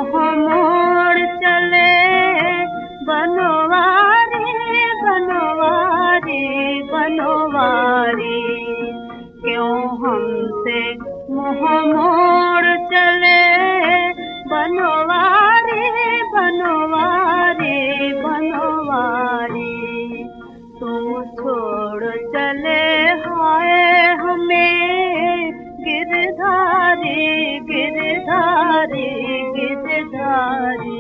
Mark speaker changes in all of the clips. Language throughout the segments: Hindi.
Speaker 1: मुँह मोड़ चले बनवारी बनवारी बनवारी। क्यों हमसे मुँह मोड़ चले बनवारी बनवारी बनवारी। तुम छोड़ चले हाय हमें गिरधारी गिरधारी गिरधारी।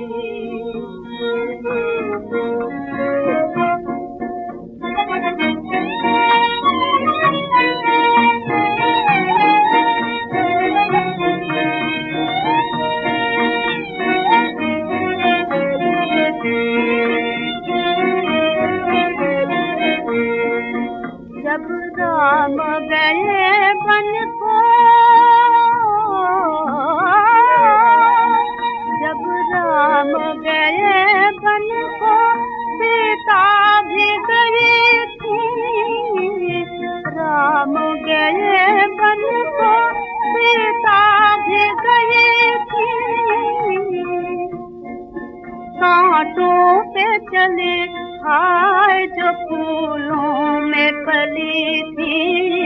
Speaker 1: जब राम गए बन को, जब राम गए बन को सीता भी गई थी। राम गए बन को सीता भी गई थी। कांटों पे चले हाय जो फूलों में पली थी।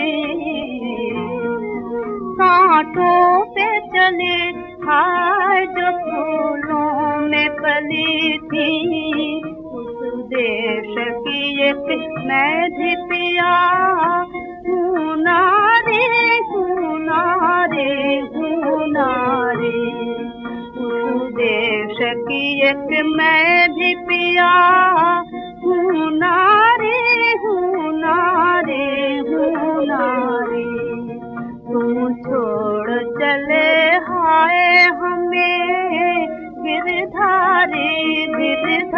Speaker 1: कांटों पे चले हाय जो फूलों में पली थी। उस देश की एक मैं भी पिया हूँ नारी हूँ नारी हूँ नारी। उस देश की एक मैं भी पिया हूँ नारी हूँ नारी हूँ नारी। तुम छोड़ चले हाय हमें गिरधारी गिरधारी।